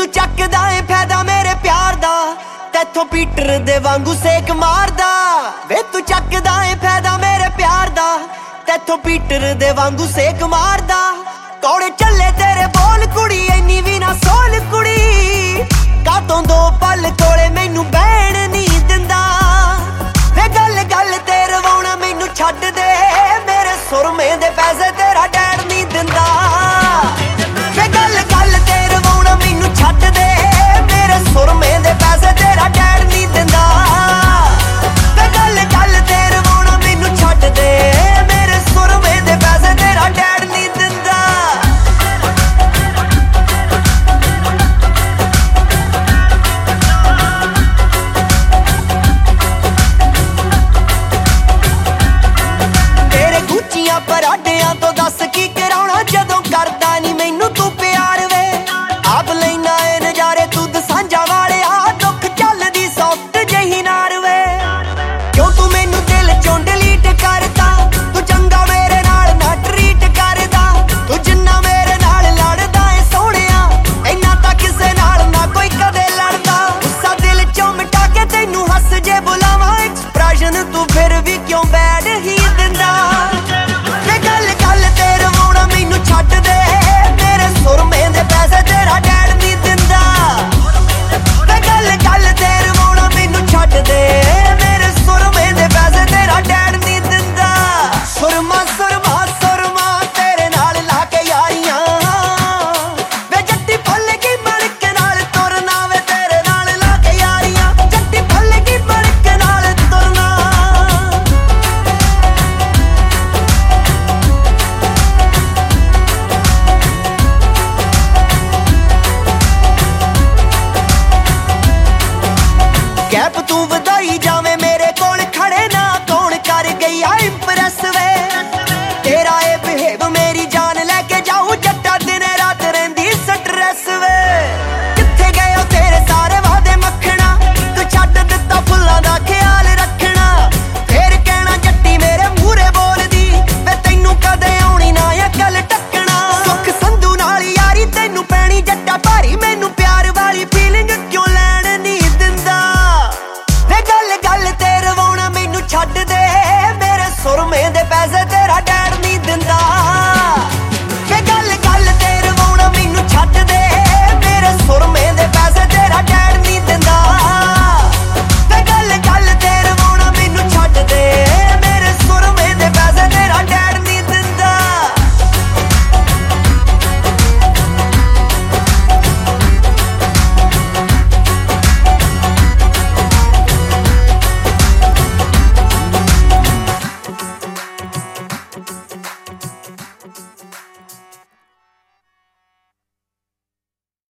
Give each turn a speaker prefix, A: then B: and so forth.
A: ਚੱਕਦਾ ਏ ਫਾਇਦਾ ਮੇਰੇ ਪਿਆਰ ਦਾ, ਤੈਥੋਂ ਪੀਟਰ ਦੇ ਵਾਂਗੂ ਸੇਕ ਮਾਰਦਾ। ਵੇ ਤੂੰ ਚੱਕਦਾ ਏ ਫਾਇਦਾ ਮੇਰੇ ਪਿਆਰ ਦਾ, ਤੈਥੋਂ ਪੀਟਰ ਦੇ ਵਾਂਗੂ ਸੇਕ ਮਾਰਦਾ। ਕੌੜੇ ਚੱਲੇ ਤੇਰੇ ਬੋਲ ਕੁੜੀ, ਇੰਨੀ ਵੀ ਨਾ ਸੋਲ ਕੁੜੀ, ਕਾਤੋਂ ਦੋ ਪਲ ਕੋਲੇ ਮੈਨੂੰ ਬਹਿਣ ਨਹੀਂ ਦਿੰਦਾ। ਵੇ ਗੱਲ ਗੱਲ ਤੇ ਰਵਾਉਣਾ ਮੈਨੂੰ ਛੱਡ ਦੇ, ਮੇਰੇ ਸੁਰਮੇ ਦੇ ਪੈਸੇ ਤੇਰਾ ਡੈਡ ਨਹੀਂ ਦਿੰਦਾ। ਵੇ ਗੱਲ ਗੱਲ ਤੇ ਰਵਾਉਣਾ ਮੈਨੂੰ ਛੱਡ ਦੇ, ਮੇਰੇ ਸੁਰਮੇ ਦੇ ਪੈਸੇ ਤੇਰਾ ਡੈਡ ਨਹੀਂ ਦਿੰਦਾ। ਵੇ ਗੱਲ ਗੱਲ ਤੇ ਰਵਾਉਣਾ ਮੈਨੂੰ ਛੱਡ ਦੇ, ਮੇਰੇ ਸੁਰਮੇ ਦੇ ਪੈਸੇ ਤੇਰਾ ਡੈਡ ਨਹੀਂ ਦਿੰਦਾ। ਤੇਰੇ ਗੁੱਚੀਆਂ ਪਰਾਡਿਆਂ ਤੋਂ ਦੱਸ ਕੀ ਕਰਾਉਣਾ, ਜਦੋਂ ਕਰਦਾ ਨਹੀਂ ਮੈਨੂੰ ਤੂੰ ਪਿਆਰ ਵੇ। ਆਪ ਲੈਣਾ ਏ ਨਜ਼ਾਰੇ ਤੂੰ ਦਸਾਂਝਾ ਵਾਲਿਆ, ਦੁੱਖ ਚੱਲਦੀ ਸੌਫਟ ਜਹੀ ਨਾਰ ਵੇ। ਕਿਉਂ ਤੂੰ ਮੈਨੂੰ ਦਿਲ ਚੋਂ ਡਿਲੀਟ ਕਰਦਾ, ਤੂੰ ਚੰਗਾ ਮੇਰੇ ਨਾਲ ਨਾ ਟਰੀਟ ਕਰਦਾ। ਤੂੰ ਜਿੰਨਾ ਮੇਰੇ ਨਾਲ ਲੜਦਾ ਏ ਸੋਹਣਿਆ, ਇੰਨਾ ਤਾਂ ਕਿਸੇ ਨਾਲ ਨਾ ਕੋਈ ਕਦੇ ਲੜਦਾ। ਗੁੱਸਾ ਦਿਲ ਚੋਂ ਮਿਟਾ ਕੇ ਤੈਨੂੰ ਹੱਸ ਜੇ ਬੁਲਾਵਾਂ, ਐਕਸਪ੍ਰੈਸ਼ਨ ਤੂੰ ਫਿਰ ਵੀ ਕਿਉਂ ਬੈਡ ਹੀ ਦਿੰਦਾ। ਵੇ ਗੱਲ ਗੱਲ ਤੇ ਰਵਾਉਣਾ ਮੈਨੂੰ ਛੱਡ ਦੇ, ਮੇਰੇ ਸੁਰਮੇ ਦੇ ਪੈਸੇ ਤੇਰਾ ਡੈਡ ਨਹੀਂ ਦਿੰਦਾ। ਵੇ ਗੱਲ ਗੱਲ ਤੇ ਰਵਾਉਣਾ ਮੈਨੂੰ ਛੱਡ ਦੇ, ਮੇਰੇ ਸੁਰਮੇ ਦੇ ਪੈਸੇ ਤੇਰਾ ਡੈਡ ਨਹੀਂ ਦਿੰਦਾ। ਸੁਰਮਾ ਸੁਰਮਾ ਸੁਰਮਾ ਤੇਰੇ ਨਾਲ ਲਾ ਕੇ ਯਾਰੀਆਂ, ਵੇ ਜੱਟੀ ਫੁੱਲ ਕੀ ਮਣਕ ਨਾਲ ਤੁਰਨਾ, ਵੇ ਤੇਰੇ ਨਾਲ ਲਾ ਕੇ ਯਾਰੀਆਂ, ਜੱਟੀ ਫੁੱਲ ਕੀ ਮਣਕ ਨਾਲ ਤੁਰਨਾ। ਕੈਪ ਤੂੰ ਵਧਾਈ ਜਾਵੇਂ